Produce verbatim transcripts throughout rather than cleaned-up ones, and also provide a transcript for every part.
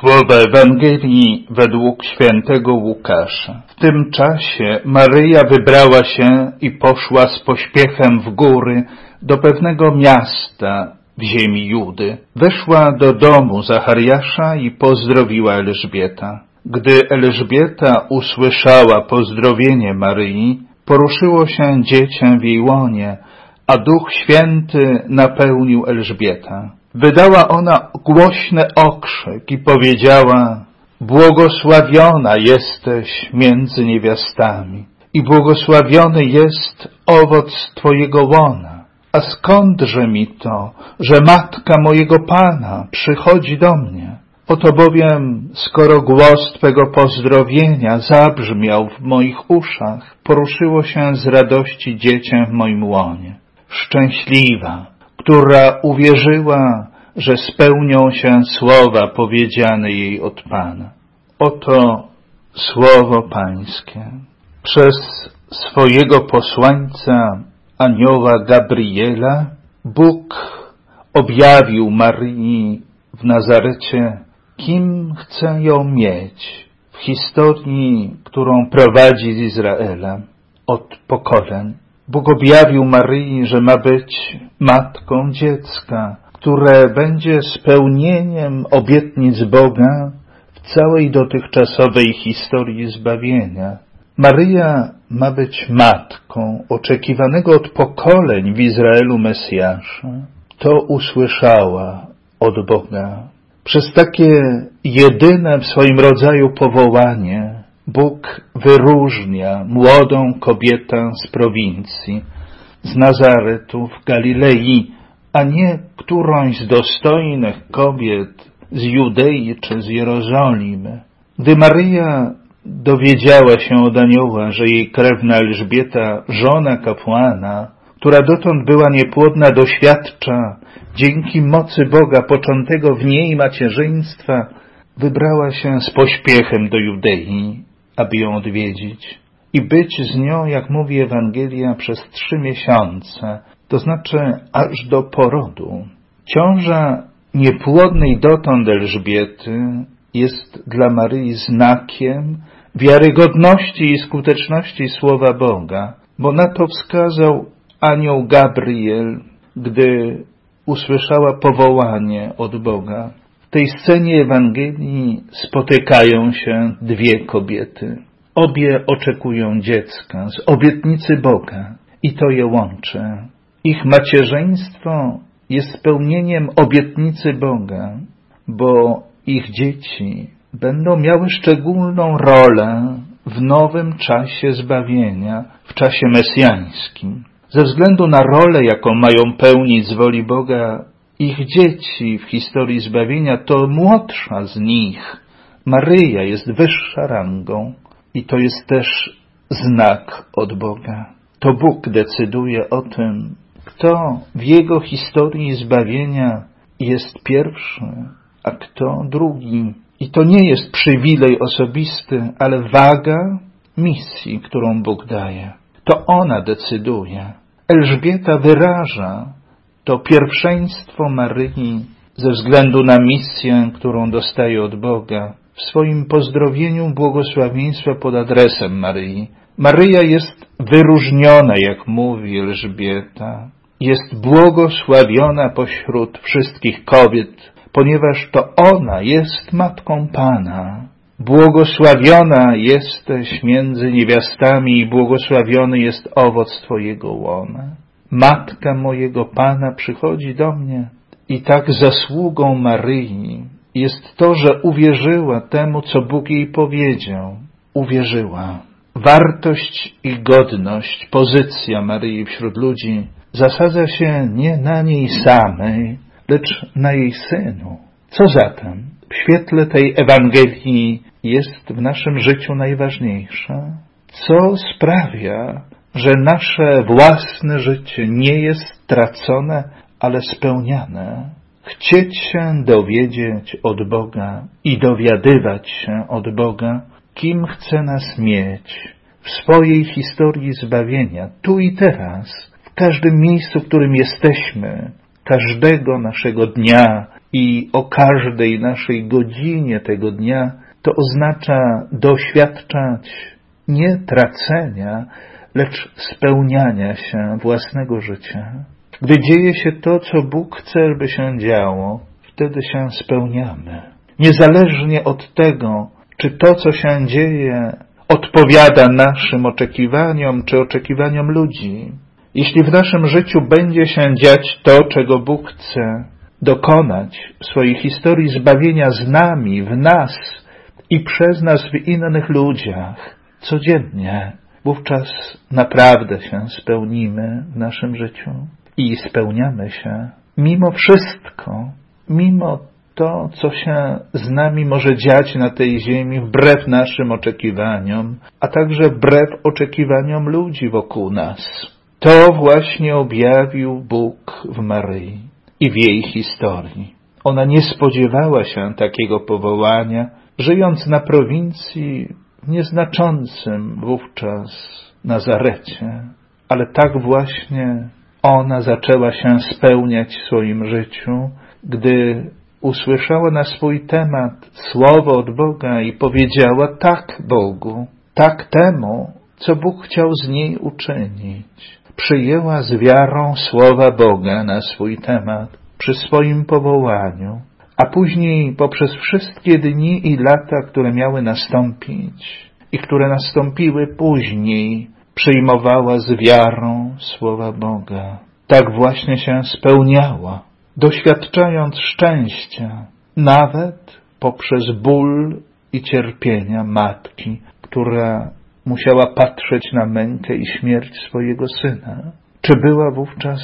Słowa Ewangelii według świętego Łukasza. W tym czasie Maryja wybrała się i poszła z pośpiechem w góry do pewnego miasta w ziemi Judy. Weszła do domu Zachariasza i pozdrowiła Elżbieta. Gdy Elżbieta usłyszała pozdrowienie Maryi, poruszyło się dziecię w jej łonie, a Duch Święty napełnił Elżbietę. Wydała ona głośny okrzyk i powiedziała: błogosławiona jesteś między niewiastami i błogosławiony jest owoc Twojego łona. A skądże mi to, że matka mojego Pana przychodzi do mnie? Oto bowiem, skoro głos Twego pozdrowienia zabrzmiał w moich uszach, poruszyło się z radości dziecię w moim łonie. Szczęśliwa, która uwierzyła, że spełnią się słowa powiedziane jej od Pana. Oto słowo Pańskie. Przez swojego posłańca, anioła Gabriela, Bóg objawił Maryi w Nazarecie, kim chce ją mieć w historii, którą prowadzi z Izraelem od pokoleń. Bóg objawił Maryi, że ma być matką dziecka, które będzie spełnieniem obietnic Boga w całej dotychczasowej historii zbawienia. Maryja ma być matką oczekiwanego od pokoleń w Izraelu Mesjasza. To usłyszała od Boga. Przez takie jedyne w swoim rodzaju powołanie Bóg wyróżnia młodą kobietę z prowincji, z Nazaretu w Galilei, a nie którąś z dostojnych kobiet z Judei czy z Jerozolimy. Gdy Maryja dowiedziała się od anioła, że jej krewna Elżbieta, żona kapłana, która dotąd była niepłodna, doświadcza dzięki mocy Boga poczętego w niej macierzyństwa, wybrała się z pośpiechem do Judei, aby ją odwiedzić i być z nią, jak mówi Ewangelia, przez trzy miesiące, to znaczy aż do porodu. Ciąża niepłodnej dotąd Elżbiety jest dla Maryi znakiem wiarygodności i skuteczności Słowa Boga, bo na to wskazał anioł Gabriel, gdy usłyszała powołanie od Boga. W tej scenie Ewangelii spotykają się dwie kobiety. Obie oczekują dziecka z obietnicy Boga i to je łączy. Ich macierzyństwo jest spełnieniem obietnicy Boga, bo ich dzieci będą miały szczególną rolę w nowym czasie zbawienia, w czasie mesjańskim. Ze względu na rolę, jaką mają pełnić z woli Boga, ich dzieci w historii zbawienia, to młodsza z nich, Maryja, jest wyższa rangą i to jest też znak od Boga. To Bóg decyduje o tym, kto w Jego historii zbawienia jest pierwszy, a kto drugi. I to nie jest przywilej osobisty, ale waga misji, którą Bóg daje. To ona decyduje. Elżbieta wyraża to pierwszeństwo Maryi ze względu na misję, którą dostaje od Boga w swoim pozdrowieniu błogosławieństwa pod adresem Maryi. Maryja jest wyróżniona, jak mówi Elżbieta. Jest błogosławiona pośród wszystkich kobiet, ponieważ to ona jest matką Pana. Błogosławiona jesteś między niewiastami i błogosławiony jest owoc Twojego łona. Matka mojego Pana przychodzi do mnie. I tak zasługą Maryi jest to, że uwierzyła temu, co Bóg jej powiedział. Uwierzyła. Wartość i godność, pozycja Maryi wśród ludzi zasadza się nie na niej samej, lecz na jej Synu. Co zatem w świetle tej Ewangelii jest w naszym życiu najważniejsze? Co sprawia, że nasze własne życie nie jest stracone, ale spełniane? Chcieć się dowiedzieć od Boga i dowiadywać się od Boga, kim chce nas mieć w swojej historii zbawienia, tu i teraz, w każdym miejscu, w którym jesteśmy, każdego naszego dnia i o każdej naszej godzinie tego dnia, to oznacza doświadczać nie tracenia, lecz spełniania się własnego życia. Gdy dzieje się to, co Bóg chce, by się działo, wtedy się spełniamy. Niezależnie od tego, czy to, co się dzieje, odpowiada naszym oczekiwaniom, czy oczekiwaniom ludzi. Jeśli w naszym życiu będzie się dziać to, czego Bóg chce dokonać w swojej historii zbawienia z nami, w nas i przez nas w innych ludziach, codziennie, wówczas naprawdę się spełnimy w naszym życiu i spełniamy się mimo wszystko, mimo to, co się z nami może dziać na tej ziemi wbrew naszym oczekiwaniom, a także wbrew oczekiwaniom ludzi wokół nas. To właśnie objawił Bóg w Maryi i w jej historii. Ona nie spodziewała się takiego powołania, żyjąc na prowincji w nieznaczącym wówczas Nazarecie, ale tak właśnie ona zaczęła się spełniać w swoim życiu, gdy usłyszała na swój temat słowo od Boga i powiedziała tak Bogu, tak temu, co Bóg chciał z niej uczynić. Przyjęła z wiarą słowa Boga na swój temat przy swoim powołaniu, a później poprzez wszystkie dni i lata, które miały nastąpić i które nastąpiły później, przyjmowała z wiarą słowa Boga. Tak właśnie się spełniała, doświadczając szczęścia, nawet poprzez ból i cierpienia matki, która musiała patrzeć na mękę i śmierć swojego syna. Czy była wówczas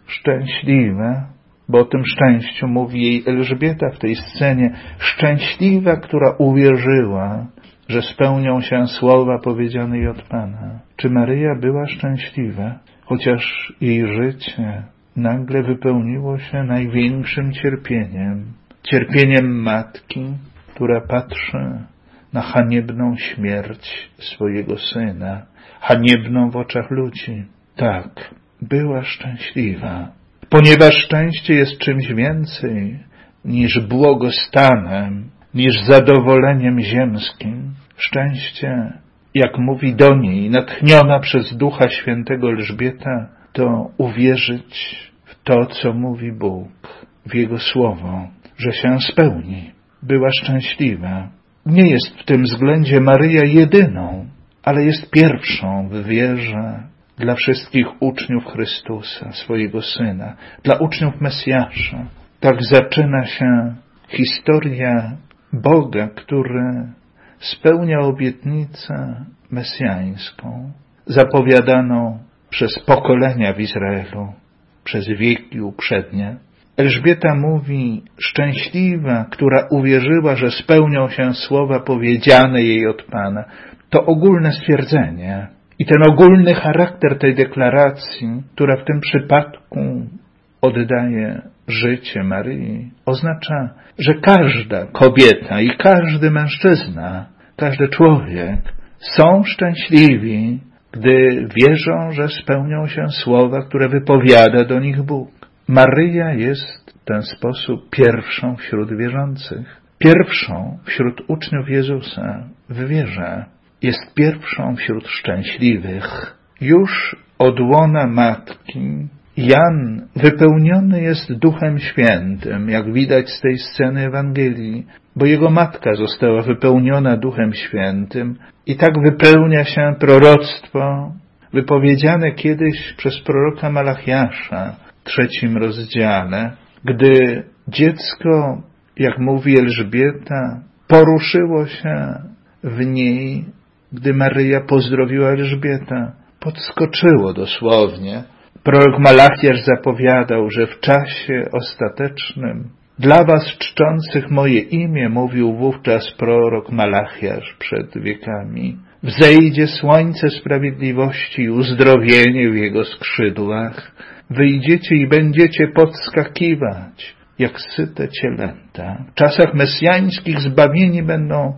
szczęśliwa? Bo o tym szczęściu mówi jej Elżbieta w tej scenie. Szczęśliwa, która uwierzyła, że spełnią się słowa powiedziane jej od Pana. Czy Maryja była szczęśliwa? Chociaż jej życie nagle wypełniło się największym cierpieniem. Cierpieniem matki, która patrzy na haniebną śmierć swojego syna, haniebną w oczach ludzi. Tak, była szczęśliwa, ponieważ szczęście jest czymś więcej niż błogostanem, niż zadowoleniem ziemskim. Szczęście, jak mówi do niej, natchniona przez Ducha Świętego Elżbieta, to uwierzyć w to, co mówi Bóg, w Jego Słowo, że się spełni. Była szczęśliwa. Nie jest w tym względzie Maryja jedyną, ale jest pierwszą w wierze dla wszystkich uczniów Chrystusa, swojego Syna, dla uczniów Mesjasza. Tak zaczyna się historia Boga, który spełnia obietnicę mesjańską, zapowiadaną przez pokolenia w Izraelu, przez wieki uprzednie. Elżbieta mówi, szczęśliwa, która uwierzyła, że spełnią się słowa powiedziane jej od Pana. To ogólne stwierdzenie i ten ogólny charakter tej deklaracji, która w tym przypadku oddaje życie Maryi, oznacza, że każda kobieta i każdy mężczyzna, każdy człowiek są szczęśliwi, gdy wierzą, że spełnią się słowa, które wypowiada do nich Bóg. Maryja jest w ten sposób pierwszą wśród wierzących, pierwszą wśród uczniów Jezusa w wierze. Jest pierwszą wśród szczęśliwych. Już od łona matki Jan wypełniony jest Duchem Świętym, jak widać z tej sceny Ewangelii, bo jego matka została wypełniona Duchem Świętym i tak wypełnia się proroctwo wypowiedziane kiedyś przez proroka Malachiasza w trzecim rozdziale, gdy dziecko, jak mówi Elżbieta, poruszyło się w niej, gdy Maryja pozdrowiła Elżbietę. Podskoczyło dosłownie. Prorok Malachiasz zapowiadał, że w czasie ostatecznym dla was czczących moje imię, mówił wówczas prorok Malachiasz przed wiekami, wzejdzie słońce sprawiedliwości i uzdrowienie w jego skrzydłach. Wyjdziecie i będziecie podskakiwać, jak syte cielęta. W czasach mesjańskich zbawieni będą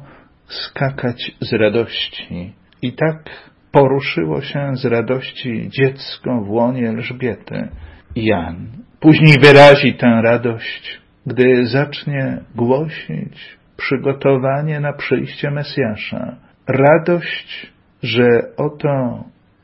skakać z radości. I tak poruszyło się z radości dziecko w łonie Elżbiety. Jan później wyrazi tę radość gdy zacznie głosić przygotowanie na przyjście Mesjasza. Radość, że oto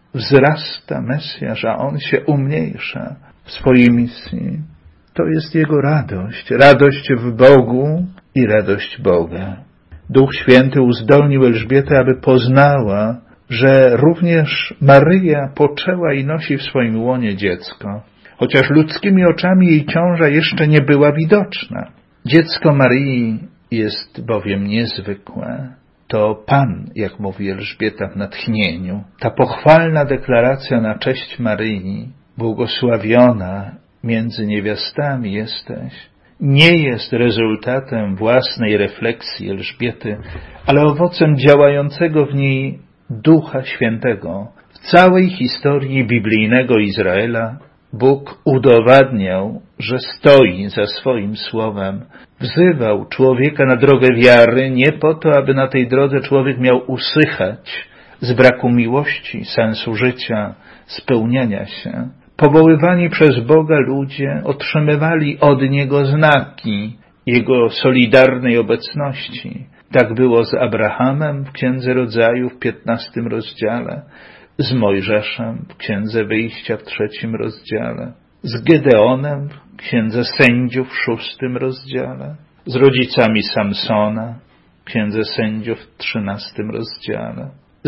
wzrasta Mesjasz, a On się umniejsza w swojej misji. To jest Jego radość. Radość w Bogu i radość Boga. Duch Święty uzdolnił Elżbietę, aby poznała, że również Maryja poczęła i nosi w swoim łonie dziecko, chociaż ludzkimi oczami jej ciąża jeszcze nie była widoczna. Dziecko Maryi jest bowiem niezwykłe. To Pan, jak mówi Elżbieta w natchnieniu. Ta pochwalna deklaracja na cześć Maryi, błogosławiona między niewiastami jesteś, nie jest rezultatem własnej refleksji Elżbiety, ale owocem działającego w niej Ducha Świętego. W całej historii biblijnego Izraela Bóg udowadniał, że stoi za swoim słowem. Wzywał człowieka na drogę wiary nie po to, aby na tej drodze człowiek miał usychać z braku miłości, sensu życia, spełniania się. Powoływani przez Boga ludzie otrzymywali od Niego znaki Jego solidarnej obecności. Tak było z Abrahamem w Księdze Rodzaju w piętnastym rozdziale, z Mojżeszem w Księdze Wyjścia w trzecim rozdziale, z Gedeonem w Księdze Sędziów w szóstym rozdziale, z rodzicami Samsona w Księdze Sędziów w trzynastym rozdziale.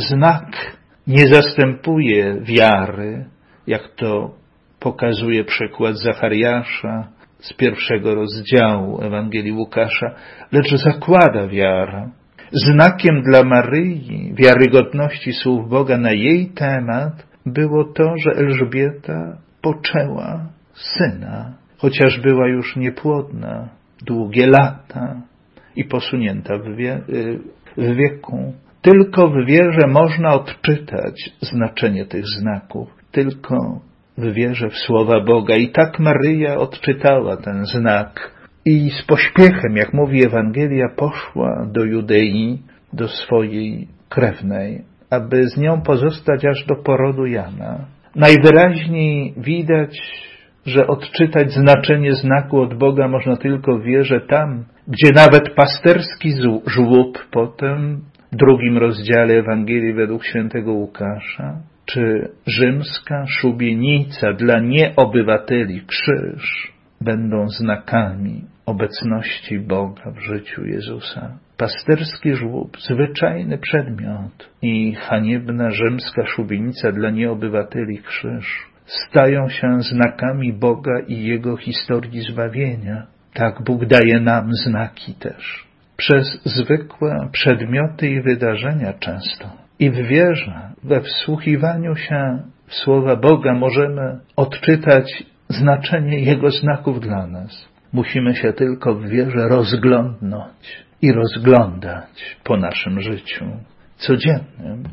Znak nie zastępuje wiary, jak to pokazuje przykład Zachariasza z pierwszego rozdziału Ewangelii Łukasza, lecz zakłada wiarę. Znakiem dla Maryi wiarygodności słów Boga na jej temat było to, że Elżbieta poczęła syna, chociaż była już niepłodna długie lata i posunięta w, wie, w wieku. Tylko w wierze można odczytać znaczenie tych znaków. Tylko w wierze w słowa Boga. I tak Maryja odczytała ten znak i z pośpiechem, jak mówi Ewangelia, poszła do Judei, do swojej krewnej, aby z nią pozostać aż do porodu Jana. Najwyraźniej widać, że odczytać znaczenie znaku od Boga można tylko w wierze tam, gdzie nawet pasterski żłób potem w drugim rozdziale Ewangelii według świętego Łukasza, czy rzymska szubienica dla nieobywateli, krzyż, będą znakami obecności Boga w życiu Jezusa. Pasterski żłób, zwyczajny przedmiot i haniebna rzymska szubienica dla nieobywateli, krzyż, stają się znakami Boga i Jego historii zbawienia. Tak Bóg daje nam znaki też. Przez zwykłe przedmioty i wydarzenia często. I w wierze, we wsłuchiwaniu się w słowa Boga możemy odczytać znaczenie Jego znaków dla nas. Musimy się tylko w wierze rozglądnąć i rozglądać po naszym życiu codziennym.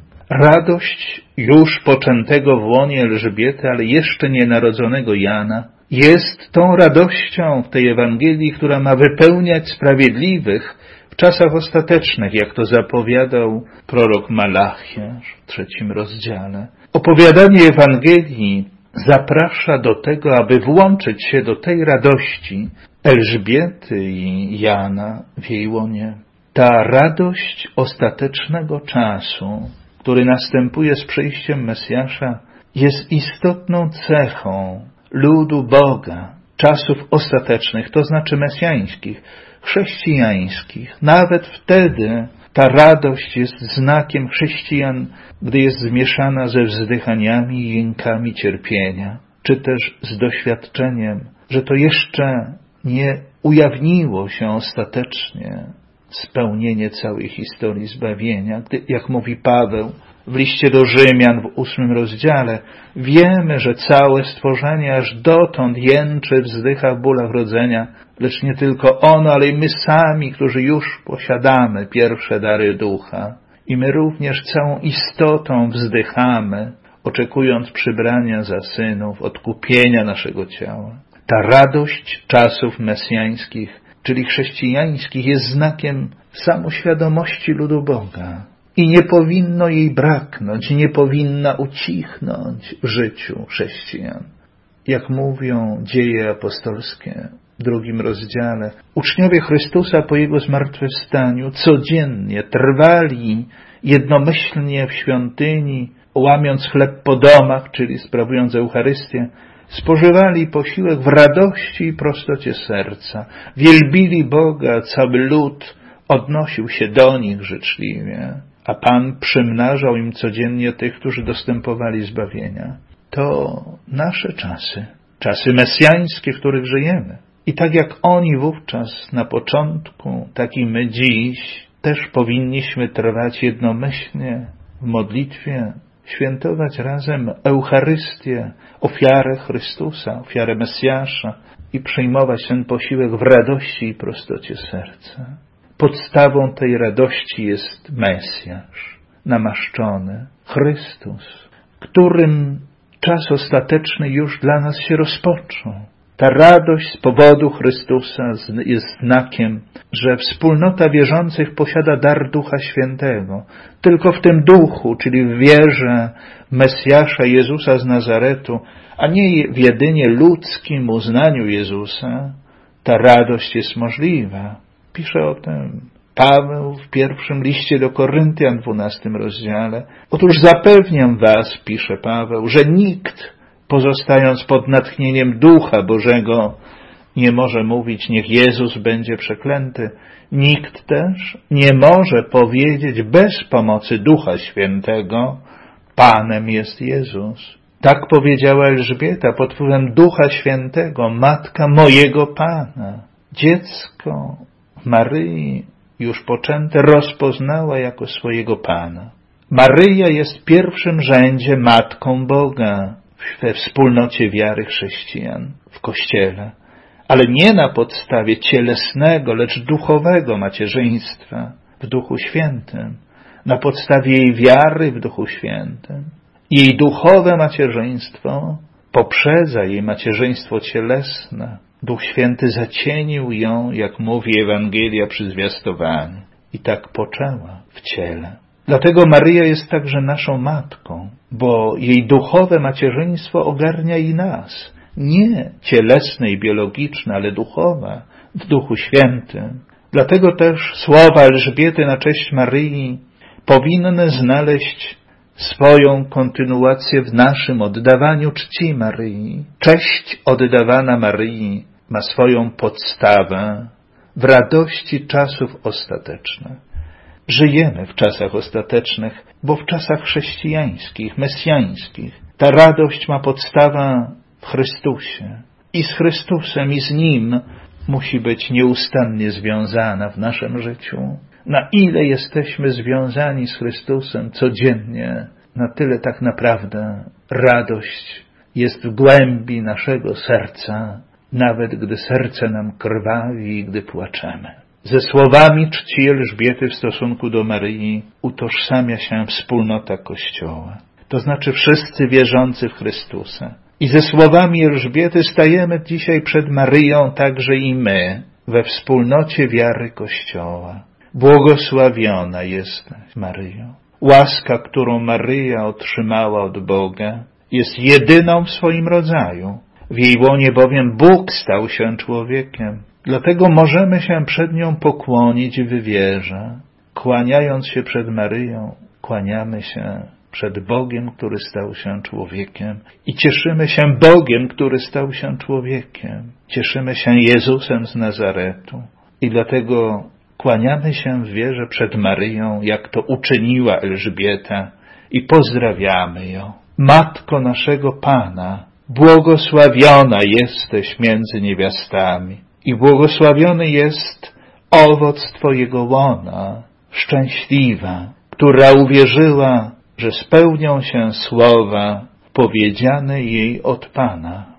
Radość już poczętego w łonie Elżbiety, ale jeszcze nienarodzonego Jana, jest tą radością w tej Ewangelii, która ma wypełniać sprawiedliwych w czasach ostatecznych, jak to zapowiadał prorok Malachiasz w trzecim rozdziale. Opowiadanie Ewangelii zaprasza do tego, aby włączyć się do tej radości Elżbiety i Jana w jej łonie. Ta radość ostatecznego czasu, który następuje z przyjściem Mesjasza, jest istotną cechą ludu Boga, czasów ostatecznych, to znaczy mesjańskich, chrześcijańskich. Nawet wtedy ta radość jest znakiem chrześcijan, gdy jest zmieszana ze wzdychaniami i jękami cierpienia, czy też z doświadczeniem, że to jeszcze nie ujawniło się ostatecznie spełnienie całej historii zbawienia. Gdy, jak mówi Paweł w liście do Rzymian w ósmym rozdziale, wiemy, że całe stworzenie aż dotąd jęczy, wzdycha w bólach rodzenia, lecz nie tylko ono, ale i my sami, którzy już posiadamy pierwsze dary ducha. I my również całą istotą wzdychamy, oczekując przybrania za synów, odkupienia naszego ciała. Ta radość czasów mesjańskich, czyli chrześcijańskich, jest znakiem samoświadomości ludu Boga. I nie powinno jej braknąć, nie powinna ucichnąć w życiu chrześcijan. Jak mówią dzieje apostolskie, drugim rozdziale. Uczniowie Chrystusa po Jego zmartwychwstaniu codziennie trwali jednomyślnie w świątyni, łamiąc chleb po domach, czyli sprawując Eucharystię, spożywali posiłek w radości i prostocie serca. Wielbili Boga, cały lud odnosił się do nich życzliwie, a Pan przymnażał im codziennie tych, którzy dostępowali zbawienia. To nasze czasy, czasy mesjańskie, w których żyjemy. I tak jak oni wówczas na początku, tak i my dziś też powinniśmy trwać jednomyślnie w modlitwie, świętować razem Eucharystię, ofiarę Chrystusa, ofiarę Mesjasza i przyjmować ten posiłek w radości i prostocie serca. Podstawą tej radości jest Mesjasz, namaszczony, Chrystus, którym czas ostateczny już dla nas się rozpoczął. Ta radość z powodu Chrystusa jest znakiem, że wspólnota wierzących posiada dar Ducha Świętego. Tylko w tym duchu, czyli w wierze Mesjasza Jezusa z Nazaretu, a nie w jedynie ludzkim uznaniu Jezusa, ta radość jest możliwa. Pisze o tym Paweł w pierwszym liście do Koryntian, w dwunastym rozdziale. Otóż zapewniam was, pisze Paweł, że nikt, pozostając pod natchnieniem Ducha Bożego, nie może mówić, niech Jezus będzie przeklęty. Nikt też nie może powiedzieć bez pomocy Ducha Świętego, Panem jest Jezus. Tak powiedziała Elżbieta pod wpływem Ducha Świętego, matka mojego Pana. Dziecko Maryi, już poczęte, rozpoznała jako swojego Pana. Maryja jest w pierwszym rzędzie Matką Boga we wspólnocie wiary chrześcijan, w Kościele, ale nie na podstawie cielesnego, lecz duchowego macierzyństwa w Duchu Świętym, na podstawie jej wiary w Duchu Świętym. Jej duchowe macierzyństwo poprzedza jej macierzyństwo cielesne. Duch Święty zacienił ją, jak mówi Ewangelia przy zwiastowaniu, i tak poczęła w ciele. Dlatego Maryja jest także naszą matką, bo jej duchowe macierzyństwo ogarnia i nas. Nie cielesne i biologiczne, ale duchowe, w Duchu Świętym. Dlatego też słowa Elżbiety na cześć Maryi powinny znaleźć swoją kontynuację w naszym oddawaniu czci Maryi. Cześć oddawana Maryi ma swoją podstawę w radości czasów ostatecznych. Żyjemy w czasach ostatecznych, bo w czasach chrześcijańskich, mesjańskich ta radość ma podstawę w Chrystusie. I z Chrystusem, i z Nim musi być nieustannie związana w naszym życiu. Na ile jesteśmy związani z Chrystusem codziennie, na tyle tak naprawdę radość jest w głębi naszego serca, nawet gdy serce nam krwawi i gdy płaczemy. Ze słowami czci Elżbiety w stosunku do Maryi utożsamia się wspólnota Kościoła, to znaczy wszyscy wierzący w Chrystusa. I ze słowami Elżbiety stajemy dzisiaj przed Maryją także i my, we wspólnocie wiary Kościoła. Błogosławiona jesteś, Maryjo. Łaska, którą Maryja otrzymała od Boga, jest jedyną w swoim rodzaju. W jej łonie bowiem Bóg stał się człowiekiem. Dlatego możemy się przed nią pokłonić w wierze. Kłaniając się przed Maryją, kłaniamy się przed Bogiem, który stał się człowiekiem. I cieszymy się Bogiem, który stał się człowiekiem. Cieszymy się Jezusem z Nazaretu. I dlatego kłaniamy się w wierze przed Maryją, jak to uczyniła Elżbieta, i pozdrawiamy ją. Matko naszego Pana, błogosławiona jesteś między niewiastami i błogosławiony jest owoc Twojego łona, szczęśliwa, która uwierzyła, że spełnią się słowa powiedziane jej od Pana.